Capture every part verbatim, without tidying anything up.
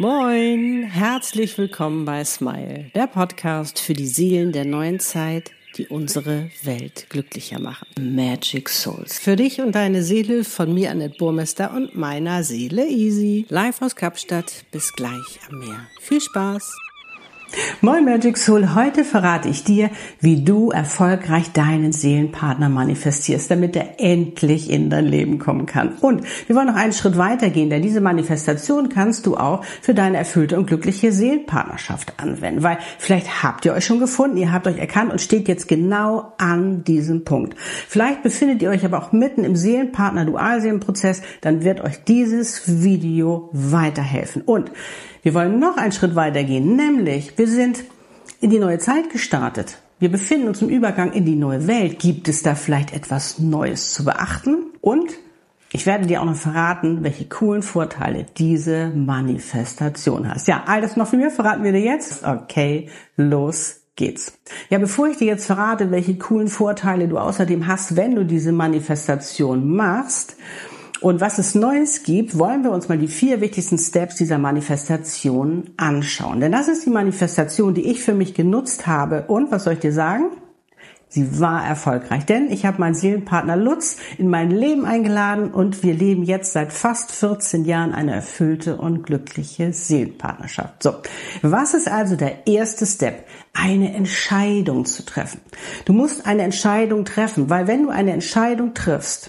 Moin, herzlich willkommen bei Smile, der Podcast für die Seelen der neuen Zeit, die unsere Welt glücklicher machen. Magic Souls. Für dich und deine Seele von mir, Annette Burmester, und meiner Seele Easy. Live aus Kapstadt, bis gleich am Meer. Viel Spaß! Moin Magic Soul, heute verrate ich dir, wie du erfolgreich deinen Seelenpartner manifestierst, damit er endlich in dein Leben kommen kann. Und wir wollen noch einen Schritt weiter gehen, denn diese Manifestation kannst du auch für deine erfüllte und glückliche Seelenpartnerschaft anwenden, weil vielleicht habt ihr euch schon gefunden, ihr habt euch erkannt und steht jetzt genau an diesem Punkt. Vielleicht befindet ihr euch aber auch mitten im Seelenpartner-Dualseelenprozess, dann wird euch dieses Video weiterhelfen. Und wir wollen noch einen Schritt weiter gehen, nämlich wir sind in die neue Zeit gestartet. Wir befinden uns im Übergang in die neue Welt. Gibt es da vielleicht etwas Neues zu beachten? Und ich werde dir auch noch verraten, welche coolen Vorteile diese Manifestation hat. Ja, all das noch von mir verraten wir dir jetzt. Okay, los geht's. Ja, bevor ich dir jetzt verrate, welche coolen Vorteile du außerdem hast, wenn du diese Manifestation machst, und was es Neues gibt, wollen wir uns mal die vier wichtigsten Steps dieser Manifestation anschauen. Denn das ist die Manifestation, die ich für mich genutzt habe. Und was soll ich dir sagen? Sie war erfolgreich, denn ich habe meinen Seelenpartner Lutz in mein Leben eingeladen und wir leben jetzt seit fast vierzehn Jahren eine erfüllte und glückliche Seelenpartnerschaft. So, was ist also der erste Step? Eine Entscheidung zu treffen. Du musst eine Entscheidung treffen, weil wenn du eine Entscheidung triffst,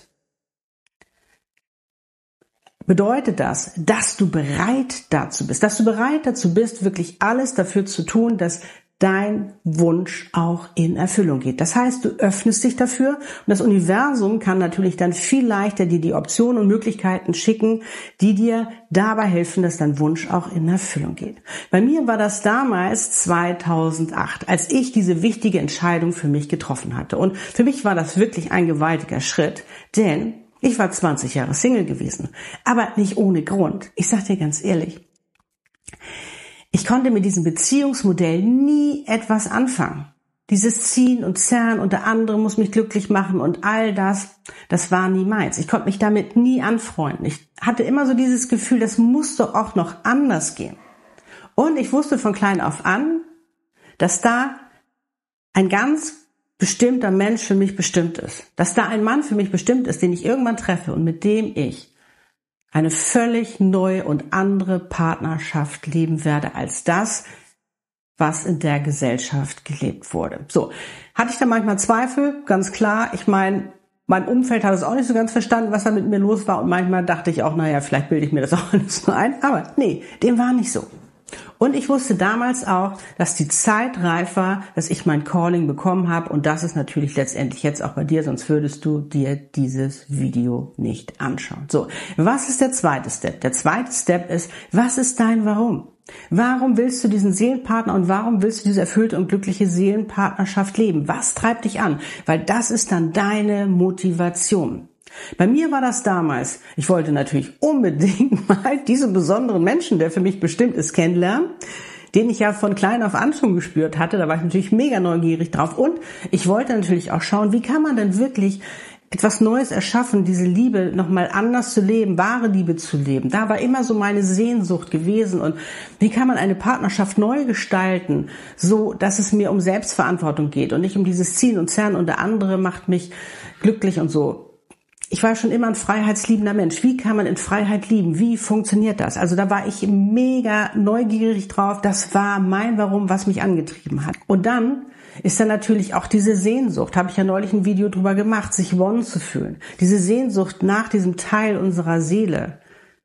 bedeutet das, dass du bereit dazu bist, dass du bereit dazu bist, wirklich alles dafür zu tun, dass dein Wunsch auch in Erfüllung geht. Das heißt, du öffnest dich dafür und das Universum kann natürlich dann viel leichter dir die Optionen und Möglichkeiten schicken, die dir dabei helfen, dass dein Wunsch auch in Erfüllung geht. Bei mir war das damals zweitausendacht, als ich diese wichtige Entscheidung für mich getroffen hatte. Und für mich war das wirklich ein gewaltiger Schritt, denn ich war zwanzig Jahre Single gewesen, aber nicht ohne Grund. Ich sag dir ganz ehrlich, ich konnte mit diesem Beziehungsmodell nie etwas anfangen. Dieses Ziehen und Zerren und der andere muss mich glücklich machen und all das, das war nie meins. Ich konnte mich damit nie anfreunden. Ich hatte immer so dieses Gefühl, das muss doch auch noch anders gehen. Und ich wusste von klein auf an, dass da ein ganz bestimmter Mensch für mich bestimmt ist. Dass da ein Mann für mich bestimmt ist, den ich irgendwann treffe und mit dem ich eine völlig neue und andere Partnerschaft leben werde als das, was in der Gesellschaft gelebt wurde. So, hatte ich da manchmal Zweifel? Ganz klar. Ich meine, mein Umfeld hat es auch nicht so ganz verstanden, was da mit mir los war und manchmal dachte ich auch, naja, vielleicht bilde ich mir das auch alles nur ein. Aber nee, dem war nicht so. Und ich wusste damals auch, dass die Zeit reif war, dass ich mein Calling bekommen habe. Und das ist natürlich letztendlich jetzt auch bei dir, sonst würdest du dir dieses Video nicht anschauen. So, was ist der zweite Step? Der zweite Step ist, was ist dein Warum? Warum willst du diesen Seelenpartner und warum willst du diese erfüllte und glückliche Seelenpartnerschaft leben? Was treibt dich an? Weil das ist dann deine Motivation. Bei mir war das damals, ich wollte natürlich unbedingt mal diesen besonderen Menschen, der für mich bestimmt ist, kennenlernen, den ich ja von klein auf an schon gespürt hatte. Da war ich natürlich mega neugierig drauf und ich wollte natürlich auch schauen, wie kann man denn wirklich etwas Neues erschaffen, diese Liebe nochmal anders zu leben, wahre Liebe zu leben. Da war immer so meine Sehnsucht gewesen und wie kann man eine Partnerschaft neu gestalten, so dass es mir um Selbstverantwortung geht und nicht um dieses Ziehen und Zerren und der andere macht mich glücklich und so. Ich war schon immer ein freiheitsliebender Mensch. Wie kann man in Freiheit lieben? Wie funktioniert das? Also da war ich mega neugierig drauf. Das war mein Warum, was mich angetrieben hat. Und dann ist dann natürlich auch diese Sehnsucht, habe ich ja neulich ein Video drüber gemacht, sich one zu fühlen. Diese Sehnsucht nach diesem Teil unserer Seele,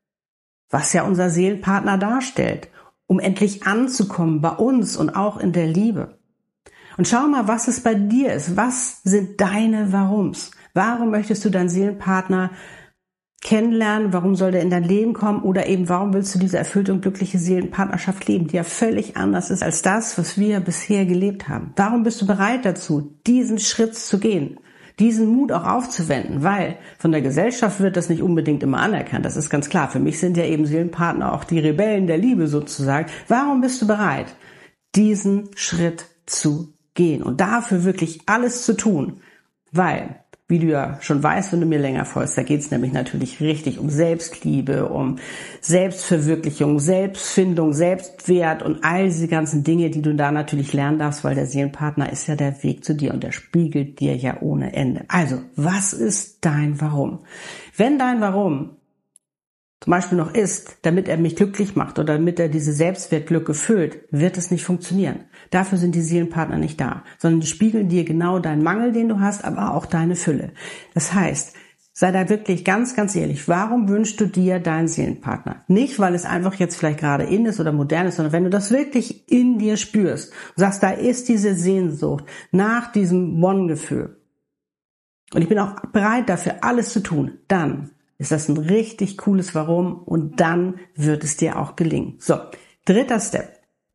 was ja unser Seelenpartner darstellt, um endlich anzukommen bei uns und auch in der Liebe. Und schau mal, was es bei dir ist. Was sind deine Warums? Warum möchtest du deinen Seelenpartner kennenlernen? Warum soll der in dein Leben kommen? Oder eben, warum willst du diese erfüllte und glückliche Seelenpartnerschaft leben, die ja völlig anders ist als das, was wir bisher gelebt haben? Warum bist du bereit dazu, diesen Schritt zu gehen, diesen Mut auch aufzuwenden? Weil von der Gesellschaft wird das nicht unbedingt immer anerkannt. Das ist ganz klar. Für mich sind ja eben Seelenpartner auch die Rebellen der Liebe sozusagen. Warum bist du bereit, diesen Schritt zu gehen und dafür wirklich alles zu tun? Weil wie du ja schon weißt, wenn du mir länger folgst, da geht es nämlich natürlich richtig um Selbstliebe, um Selbstverwirklichung, Selbstfindung, Selbstwert und all diese ganzen Dinge, die du da natürlich lernen darfst, weil der Seelenpartner ist ja der Weg zu dir und der spiegelt dir ja ohne Ende. Also, was ist dein Warum? Wenn dein Warum zum Beispiel noch ist, damit er mich glücklich macht oder damit er diese Selbstwertlücke füllt, wird es nicht funktionieren. Dafür sind die Seelenpartner nicht da, sondern die spiegeln dir genau deinen Mangel, den du hast, aber auch deine Fülle. Das heißt, sei da wirklich ganz, ganz ehrlich, warum wünschst du dir deinen Seelenpartner? Nicht, weil es einfach jetzt vielleicht gerade in ist oder modern ist, sondern wenn du das wirklich in dir spürst und sagst, da ist diese Sehnsucht nach diesem One-Gefühl und ich bin auch bereit dafür, alles zu tun, dann ist das ein richtig cooles Warum und dann wird es dir auch gelingen. So, dritter Step.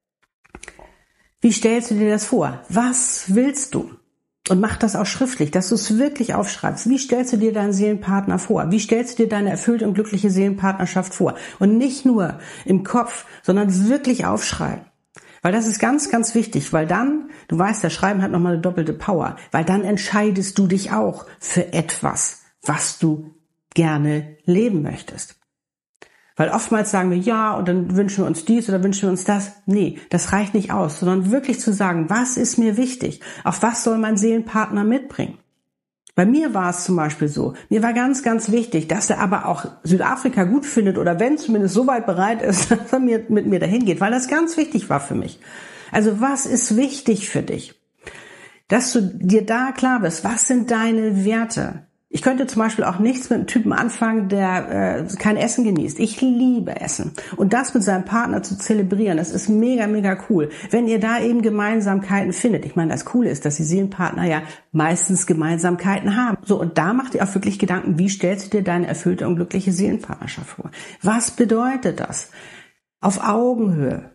Wie stellst du dir das vor? Was willst du? Und mach das auch schriftlich, dass du es wirklich aufschreibst. Wie stellst du dir deinen Seelenpartner vor? Wie stellst du dir deine erfüllte und glückliche Seelenpartnerschaft vor? Und nicht nur im Kopf, sondern wirklich aufschreiben. Weil das ist ganz, ganz wichtig, weil dann, du weißt, das Schreiben hat nochmal eine doppelte Power, weil dann entscheidest du dich auch für etwas, was du gerne leben möchtest. Weil oftmals sagen wir, ja, und dann wünschen wir uns dies oder wünschen wir uns das. Nee, das reicht nicht aus, sondern wirklich zu sagen, was ist mir wichtig? Auf was soll mein Seelenpartner mitbringen? Bei mir war es zum Beispiel so, mir war ganz, ganz wichtig, dass er aber auch Südafrika gut findet oder wenn zumindest so weit bereit ist, dass er mit mir dahin geht, weil das ganz wichtig war für mich. Also was ist wichtig für dich? Dass du dir da klar bist, was sind deine Werte? Ich könnte zum Beispiel auch nichts mit einem Typen anfangen, der äh, kein Essen genießt. Ich liebe Essen. Und das mit seinem Partner zu zelebrieren, das ist mega, mega cool. Wenn ihr da eben Gemeinsamkeiten findet. Ich meine, das Coole ist, dass die Seelenpartner ja meistens Gemeinsamkeiten haben. So, und da macht ihr auch wirklich Gedanken, wie stellst du dir deine erfüllte und glückliche Seelenpartnerschaft vor? Was bedeutet das? Auf Augenhöhe.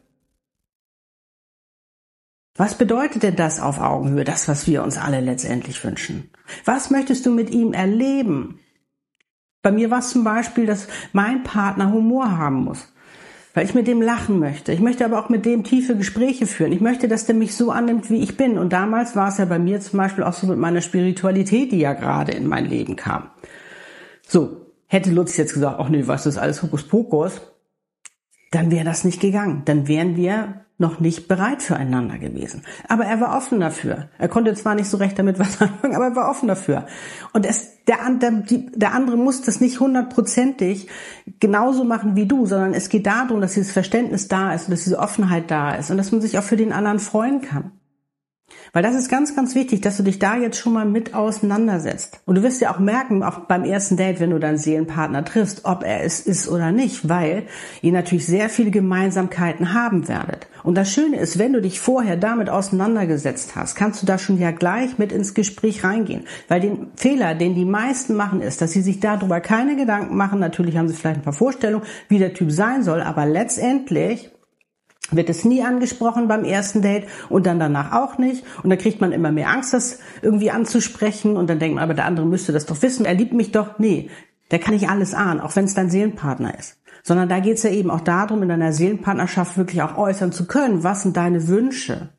Was bedeutet denn das auf Augenhöhe, das, was wir uns alle letztendlich wünschen? Was möchtest du mit ihm erleben? Bei mir war es zum Beispiel, dass mein Partner Humor haben muss, weil ich mit dem lachen möchte. Ich möchte aber auch mit dem tiefe Gespräche führen. Ich möchte, dass der mich so annimmt, wie ich bin. Und damals war es ja bei mir zum Beispiel auch so mit meiner Spiritualität, die ja gerade in mein Leben kam. So, hätte Lutz jetzt gesagt, ach nee, was ist alles Hokuspokus, dann wäre das nicht gegangen. Dann wären wir noch nicht bereit füreinander gewesen. Aber er war offen dafür. Er konnte zwar nicht so recht damit was anfangen, aber er war offen dafür. Und es, der, der, der andere muss das nicht hundertprozentig genauso machen wie du, sondern es geht darum, dass dieses Verständnis da ist und dass diese Offenheit da ist und dass man sich auch für den anderen freuen kann. Weil das ist ganz, ganz wichtig, dass du dich da jetzt schon mal mit auseinandersetzt. Und du wirst ja auch merken, auch beim ersten Date, wenn du deinen Seelenpartner triffst, ob er es ist oder nicht, weil ihr natürlich sehr viele Gemeinsamkeiten haben werdet. Und das Schöne ist, wenn du dich vorher damit auseinandergesetzt hast, kannst du da schon ja gleich mit ins Gespräch reingehen. Weil den Fehler, den die meisten machen, ist, dass sie sich darüber keine Gedanken machen. Natürlich haben sie vielleicht ein paar Vorstellungen, wie der Typ sein soll, aber letztendlich wird es nie angesprochen beim ersten Date und dann danach auch nicht. Und dann kriegt man immer mehr Angst, das irgendwie anzusprechen. Und dann denkt man, aber der andere müsste das doch wissen. Er liebt mich doch. Nee, der kann nicht alles ahnen, auch wenn es dein Seelenpartner ist. Sondern da geht es ja eben auch darum, in deiner Seelenpartnerschaft wirklich auch äußern zu können. Was sind deine Wünsche?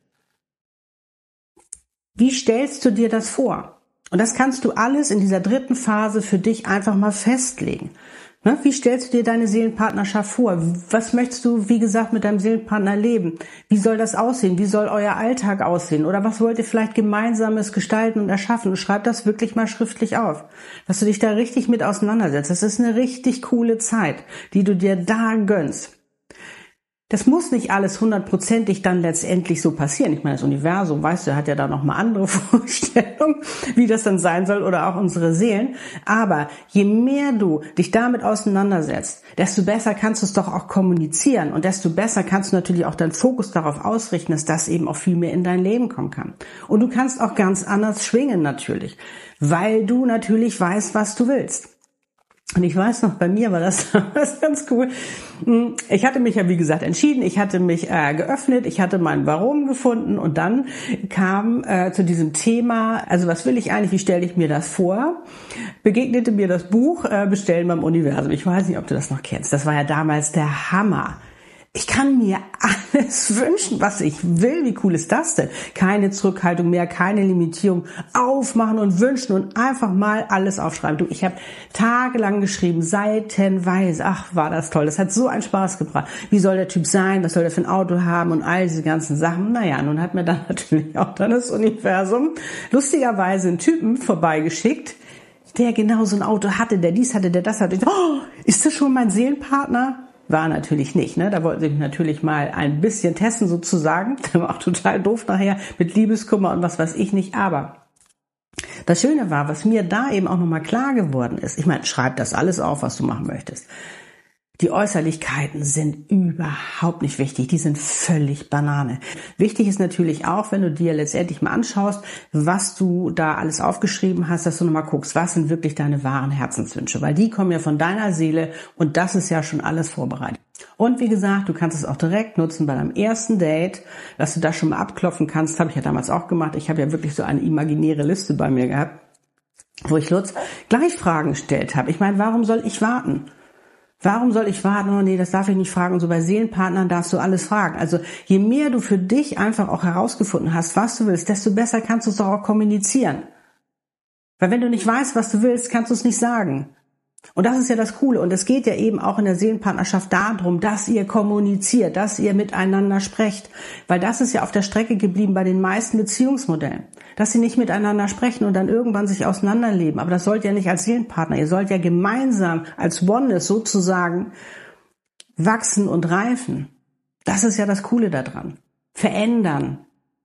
Wie stellst du dir das vor? Und das kannst du alles in dieser dritten Phase für dich einfach mal festlegen. Wie stellst du dir deine Seelenpartnerschaft vor? Was möchtest du, wie gesagt, mit deinem Seelenpartner leben? Wie soll das aussehen? Wie soll euer Alltag aussehen? Oder was wollt ihr vielleicht Gemeinsames gestalten und erschaffen? Und schreib das wirklich mal schriftlich auf, dass du dich da richtig mit auseinandersetzt. Das ist eine richtig coole Zeit, die du dir da gönnst. Das muss nicht alles hundertprozentig dann letztendlich so passieren. Ich meine, das Universum, weißt du, hat ja da nochmal andere Vorstellungen, wie das dann sein soll oder auch unsere Seelen. Aber je mehr du dich damit auseinandersetzt, desto besser kannst du es doch auch kommunizieren und desto besser kannst du natürlich auch deinen Fokus darauf ausrichten, dass das eben auch viel mehr in dein Leben kommen kann. Und du kannst auch ganz anders schwingen natürlich, weil du natürlich weißt, was du willst. Und ich weiß noch, bei mir war das, das ganz cool. Ich hatte mich ja, wie gesagt, entschieden. Ich hatte mich äh, geöffnet. Ich hatte mein Warum gefunden. Und dann kam äh, zu diesem Thema, also was will ich eigentlich, wie stelle ich mir das vor? Begegnete mir das Buch äh, Bestellen beim Universum. Ich weiß nicht, ob du das noch kennst. Das war ja damals der Hammer. Ich kann mir alles wünschen, was ich will. Wie cool ist das denn? Keine Zurückhaltung mehr, keine Limitierung. Aufmachen und wünschen und einfach mal alles aufschreiben. Du, ich habe tagelang geschrieben, seitenweise. Ach, war das toll. Das hat so einen Spaß gebracht. Wie soll der Typ sein? Was soll der für ein Auto haben? Und all diese ganzen Sachen. Naja, nun hat mir dann natürlich auch dann das Universum lustigerweise einen Typen vorbeigeschickt, der genau so ein Auto hatte, der dies hatte, der das hatte. Oh, ist das schon mein Seelenpartner? War natürlich nicht, ne? Da wollten sie mich natürlich mal ein bisschen testen sozusagen. Das war auch total doof nachher mit Liebeskummer und was weiß ich nicht. Aber das Schöne war, was mir da eben auch nochmal klar geworden ist. Ich meine, schreib das alles auf, was du machen möchtest. Die Äußerlichkeiten sind überhaupt nicht wichtig. Die sind völlig Banane. Wichtig ist natürlich auch, wenn du dir letztendlich mal anschaust, was du da alles aufgeschrieben hast, dass du nochmal guckst, was sind wirklich deine wahren Herzenswünsche, weil die kommen ja von deiner Seele und das ist ja schon alles vorbereitet. Und wie gesagt, du kannst es auch direkt nutzen bei deinem ersten Date, dass du das schon mal abklopfen kannst. Habe ich ja damals auch gemacht. Ich habe ja wirklich so eine imaginäre Liste bei mir gehabt, wo ich Lutz gleich Fragen gestellt habe. Ich meine, warum soll ich warten? Warum soll ich warten? Oh nee, das darf ich nicht fragen. Und so bei Seelenpartnern darfst du alles fragen. Also je mehr du für dich einfach auch herausgefunden hast, was du willst, desto besser kannst du es auch kommunizieren. Weil wenn du nicht weißt, was du willst, kannst du es nicht sagen. Und das ist ja das Coole. Und es geht ja eben auch in der Seelenpartnerschaft darum, dass ihr kommuniziert, dass ihr miteinander sprecht. Weil das ist ja auf der Strecke geblieben bei den meisten Beziehungsmodellen. Dass sie nicht miteinander sprechen und dann irgendwann sich auseinanderleben. Aber das sollt ihr nicht als Seelenpartner. Ihr sollt ja gemeinsam als Oneness sozusagen wachsen und reifen. Das ist ja das Coole daran. Verändern.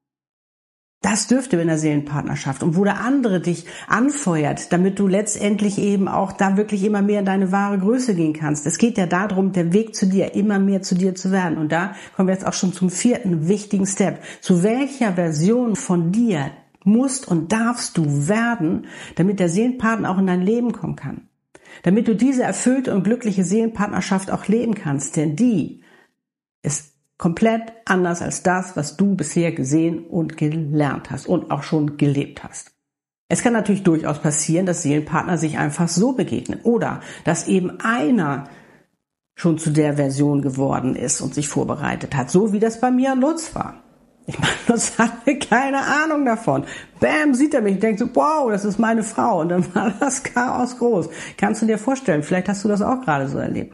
Das dürfte in der Seelenpartnerschaft. Und wo der andere dich anfeuert, damit du letztendlich eben auch da wirklich immer mehr in deine wahre Größe gehen kannst. Es geht ja darum, der Weg zu dir, immer mehr zu dir zu werden. Und da kommen wir jetzt auch schon zum vierten wichtigen Step. Zu welcher Version von dir musst und darfst du werden, damit der Seelenpartner auch in dein Leben kommen kann? Damit du diese erfüllte und glückliche Seelenpartnerschaft auch leben kannst. Denn die ist komplett anders als das, was du bisher gesehen und gelernt hast und auch schon gelebt hast. Es kann natürlich durchaus passieren, dass Seelenpartner sich einfach so begegnen oder dass eben einer schon zu der Version geworden ist und sich vorbereitet hat, so wie das bei mir und Lutz war. Ich meine, Lutz hatte keine Ahnung davon. Bam, sieht er mich und denkt so, wow, das ist meine Frau. Und dann war das Chaos groß. Kannst du dir vorstellen, vielleicht hast du das auch gerade so erlebt.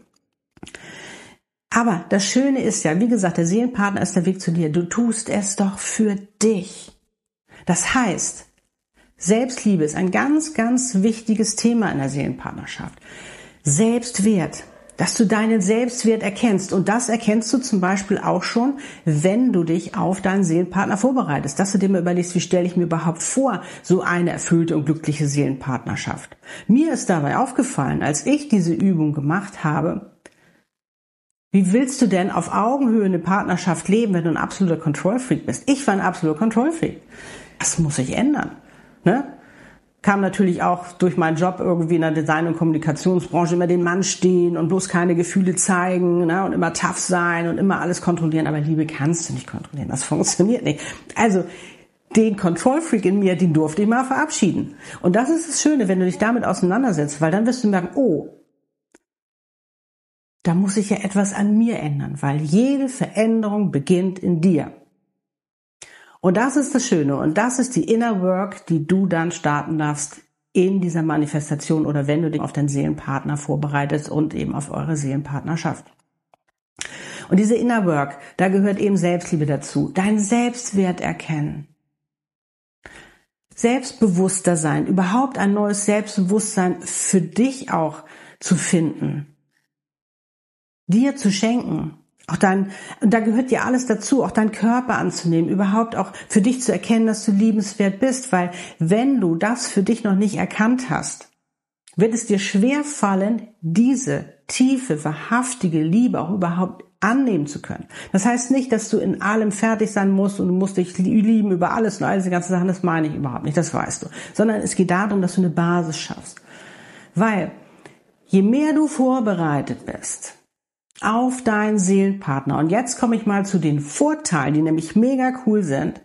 Aber das Schöne ist ja, wie gesagt, der Seelenpartner ist der Weg zu dir. Du tust es doch für dich. Das heißt, Selbstliebe ist ein ganz, ganz wichtiges Thema in der Seelenpartnerschaft. Selbstwert, dass du deinen Selbstwert erkennst. Und das erkennst du zum Beispiel auch schon, wenn du dich auf deinen Seelenpartner vorbereitest. Dass du dir mal überlegst, wie stelle ich mir überhaupt vor, so eine erfüllte und glückliche Seelenpartnerschaft. Mir ist dabei aufgefallen, als ich diese Übung gemacht habe, wie willst du denn auf Augenhöhe eine Partnerschaft leben, wenn du ein absoluter Control-Freak bist? Ich war ein absoluter Control-Freak. Das muss sich ändern. Ne? Kam natürlich auch durch meinen Job irgendwie in der Design- und Kommunikationsbranche immer den Mann stehen und bloß keine Gefühle zeigen, ne? Und immer tough sein und immer alles kontrollieren. Aber Liebe kannst du nicht kontrollieren. Das funktioniert nicht. Also den Control-Freak in mir, den durfte ich mal verabschieden. Und das ist das Schöne, wenn du dich damit auseinandersetzt, weil dann wirst du merken, oh, da muss sich ja etwas an mir ändern, weil jede Veränderung beginnt in dir. Und das ist das Schöne und das ist die Inner Work, die du dann starten darfst in dieser Manifestation oder wenn du dich auf deinen Seelenpartner vorbereitest und eben auf eure Seelenpartnerschaft. Und diese Inner Work, da gehört eben Selbstliebe dazu, deinen Selbstwert erkennen. Selbstbewusster sein, überhaupt ein neues Selbstbewusstsein für dich auch zu finden. Dir zu schenken, auch dein, und da gehört dir alles dazu, auch deinen Körper anzunehmen, überhaupt auch für dich zu erkennen, dass du liebenswert bist, weil wenn du das für dich noch nicht erkannt hast, wird es dir schwer fallen, diese tiefe, wahrhaftige Liebe auch überhaupt annehmen zu können. Das heißt nicht, dass du in allem fertig sein musst und du musst dich lieben über alles und all diese ganzen Sachen, das meine ich überhaupt nicht, das weißt du, sondern es geht darum, dass du eine Basis schaffst, weil je mehr du vorbereitet bist, auf deinen Seelenpartner. Und jetzt komme ich mal zu den Vorteilen, die nämlich mega cool sind.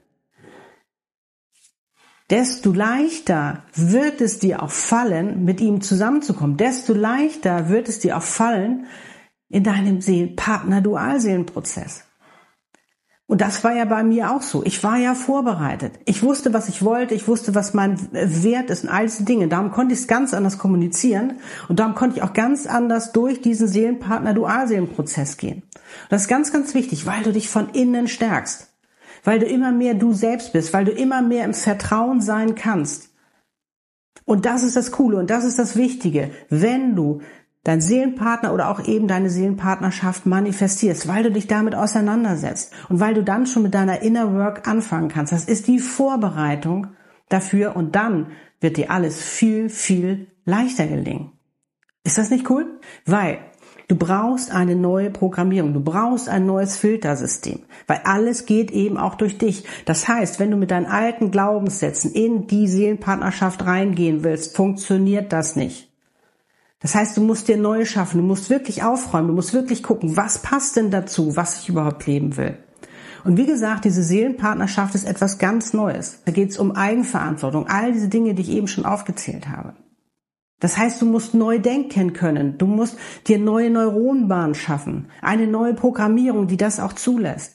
Desto leichter wird es dir auch fallen, mit ihm zusammenzukommen. Desto leichter wird es dir auch fallen, in deinem Partner-Dualseelenprozess. Und das war ja bei mir auch so. Ich war ja vorbereitet. Ich wusste, was ich wollte. Ich wusste, was mein Wert ist und all diese Dinge. Darum konnte ich es ganz anders kommunizieren. Und darum konnte ich auch ganz anders durch diesen Seelenpartner-Dualseelenprozess gehen. Und das ist ganz, ganz wichtig, weil du dich von innen stärkst. Weil du immer mehr du selbst bist. Weil du immer mehr im Vertrauen sein kannst. Und das ist das Coole und das ist das Wichtige. Wenn du dein Seelenpartner oder auch eben deine Seelenpartnerschaft manifestierst, weil du dich damit auseinandersetzt und weil du dann schon mit deiner Inner Work anfangen kannst. Das ist die Vorbereitung dafür und dann wird dir alles viel, viel leichter gelingen. Ist das nicht cool? Weil du brauchst eine neue Programmierung, du brauchst ein neues Filtersystem, weil alles geht eben auch durch dich. Das heißt, wenn du mit deinen alten Glaubenssätzen in die Seelenpartnerschaft reingehen willst, funktioniert das nicht. Das heißt, du musst dir neue schaffen, du musst wirklich aufräumen, du musst wirklich gucken, was passt denn dazu, was ich überhaupt leben will. Und wie gesagt, diese Seelenpartnerschaft ist etwas ganz Neues. Da geht es um Eigenverantwortung, all diese Dinge, die ich eben schon aufgezählt habe. Das heißt, du musst neu denken können, du musst dir neue Neuronenbahnen schaffen, eine neue Programmierung, die das auch zulässt.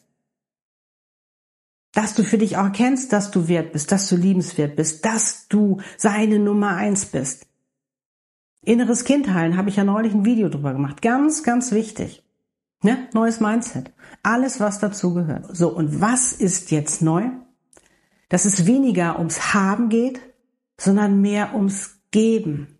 Dass du für dich auch erkennst, dass du wert bist, dass du liebenswert bist, dass du seine Nummer eins bist. Inneres Kind heilen, habe ich ja neulich ein Video drüber gemacht. Ganz, ganz wichtig. Ne? Neues Mindset. Alles, was dazu gehört. So, und was ist jetzt neu? Dass es weniger ums Haben geht, sondern mehr ums Geben.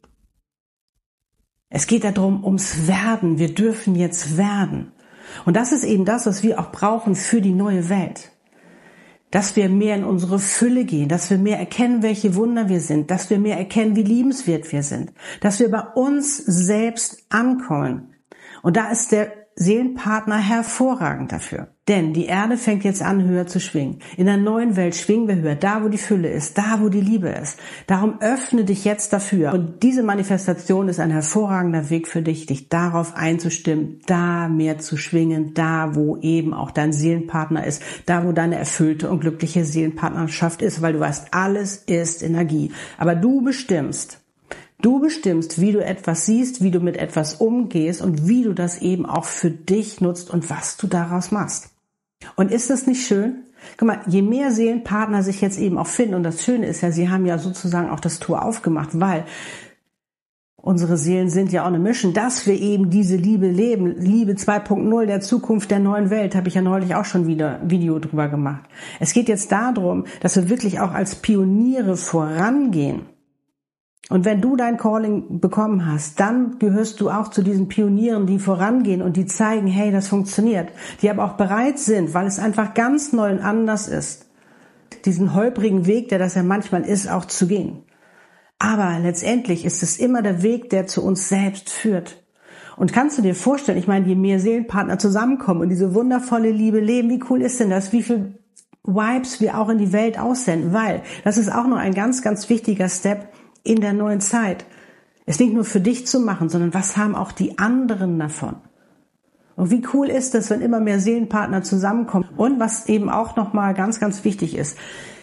Es geht darum, ums Werden. Wir dürfen jetzt werden. Und das ist eben das, was wir auch brauchen für die neue Welt. Dass wir mehr in unsere Fülle gehen, dass wir mehr erkennen, welche Wunder wir sind, dass wir mehr erkennen, wie liebenswert wir sind, dass wir bei uns selbst ankommen. Und da ist der Seelenpartner hervorragend dafür. Denn die Erde fängt jetzt an, höher zu schwingen. In der neuen Welt schwingen wir höher, da wo die Fülle ist, da wo die Liebe ist. Darum öffne dich jetzt dafür. Und diese Manifestation ist ein hervorragender Weg für dich, dich darauf einzustimmen, da mehr zu schwingen, da wo eben auch dein Seelenpartner ist, da wo deine erfüllte und glückliche Seelenpartnerschaft ist, weil du weißt, alles ist Energie. Aber du bestimmst, Du bestimmst, wie du etwas siehst, wie du mit etwas umgehst und wie du das eben auch für dich nutzt und was du daraus machst. Und ist das nicht schön? Guck mal, je mehr Seelenpartner sich jetzt eben auch finden, und das Schöne ist ja, sie haben ja sozusagen auch das Tor aufgemacht, weil unsere Seelen sind ja auch eine Mission, dass wir eben diese Liebe leben, Liebe zwei Punkt null, der Zukunft der neuen Welt, habe ich ja neulich auch schon wieder ein Video drüber gemacht. Es geht jetzt darum, dass wir wirklich auch als Pioniere vorangehen. Und wenn du dein Calling bekommen hast, dann gehörst du auch zu diesen Pionieren, die vorangehen und die zeigen, hey, das funktioniert. Die aber auch bereit sind, weil es einfach ganz neu und anders ist, diesen holprigen Weg, der das ja manchmal ist, auch zu gehen. Aber letztendlich ist es immer der Weg, der zu uns selbst führt. Und kannst du dir vorstellen, ich meine, je mehr Seelenpartner zusammenkommen und diese wundervolle Liebe leben, wie cool ist denn das, wie viel Vibes wir auch in die Welt aussenden, weil das ist auch noch ein ganz, ganz wichtiger Step in der neuen Zeit. Es nicht nur für dich zu machen, sondern was haben auch die anderen davon? Und wie cool ist es, wenn immer mehr Seelenpartner zusammenkommen? Und was eben auch nochmal ganz, ganz wichtig ist,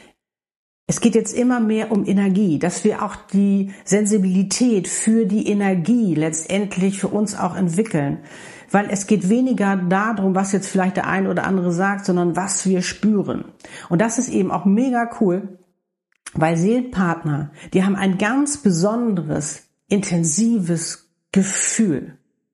es geht jetzt immer mehr um Energie, dass wir auch die Sensibilität für die Energie letztendlich für uns auch entwickeln. Weil es geht weniger darum, was jetzt vielleicht der eine oder andere sagt, sondern was wir spüren. Und das ist eben auch mega cool, weil Seelenpartner, die haben ein ganz besonderes, intensives Gefühl.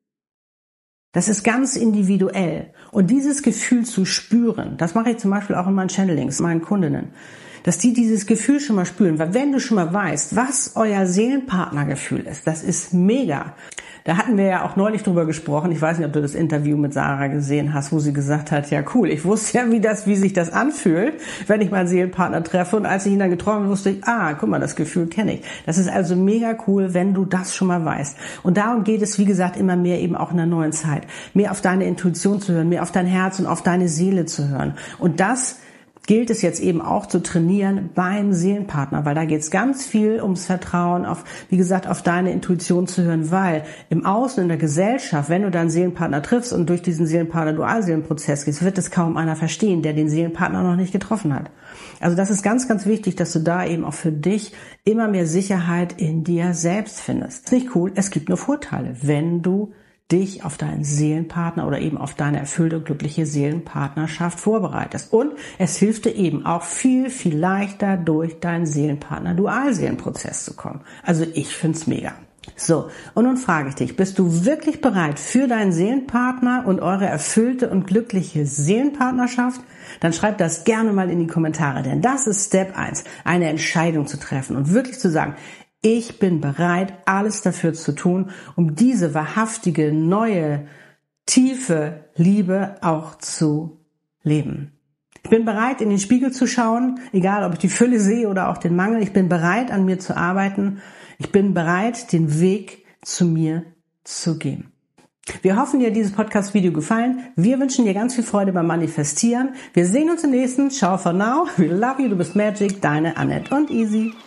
Das ist ganz individuell. Und dieses Gefühl zu spüren, das mache ich zum Beispiel auch in meinen Channelings, meinen Kundinnen, dass die dieses Gefühl schon mal spüren. Weil wenn du schon mal weißt, was euer Seelenpartnergefühl ist, das ist mega. Da hatten wir ja auch neulich drüber gesprochen. Ich weiß nicht, ob du das Interview mit Sarah gesehen hast, wo sie gesagt hat, ja cool, ich wusste ja, wie das, wie sich das anfühlt, wenn ich meinen Seelenpartner treffe. Und als ich ihn dann getroffen habe, wusste ich, ah, guck mal, das Gefühl kenne ich. Das ist also mega cool, wenn du das schon mal weißt. Und darum geht es, wie gesagt, immer mehr eben auch in der neuen Zeit. Mehr auf deine Intuition zu hören, mehr auf dein Herz und auf deine Seele zu hören. Und das gilt es jetzt eben auch zu trainieren beim Seelenpartner, weil da geht es ganz viel ums Vertrauen, auf, wie gesagt, auf deine Intuition zu hören, weil im Außen, in der Gesellschaft, wenn du deinen Seelenpartner triffst und durch diesen Seelenpartner-Dualseelenprozess gehst, wird es kaum einer verstehen, der den Seelenpartner noch nicht getroffen hat. Also das ist ganz, ganz wichtig, dass du da eben auch für dich immer mehr Sicherheit in dir selbst findest. Ist nicht cool, es gibt nur Vorteile, wenn du dich auf deinen Seelenpartner oder eben auf deine erfüllte, glückliche Seelenpartnerschaft vorbereitest. Und es hilft dir eben auch viel, viel leichter durch deinen Seelenpartner-Dualseelenprozess zu kommen. Also ich find's mega. So, und nun frage ich dich, bist du wirklich bereit für deinen Seelenpartner und eure erfüllte und glückliche Seelenpartnerschaft? Dann schreib das gerne mal in die Kommentare, denn das ist Step eins, eine Entscheidung zu treffen und wirklich zu sagen, ich bin bereit, alles dafür zu tun, um diese wahrhaftige, neue, tiefe Liebe auch zu leben. Ich bin bereit, in den Spiegel zu schauen, egal ob ich die Fülle sehe oder auch den Mangel. Ich bin bereit, an mir zu arbeiten. Ich bin bereit, den Weg zu mir zu gehen. Wir hoffen, dir hat dieses Podcast-Video gefallen. Wir wünschen dir ganz viel Freude beim Manifestieren. Wir sehen uns im nächsten. Ciao for now. We love you. Du bist Magic. Deine Annette und Easy.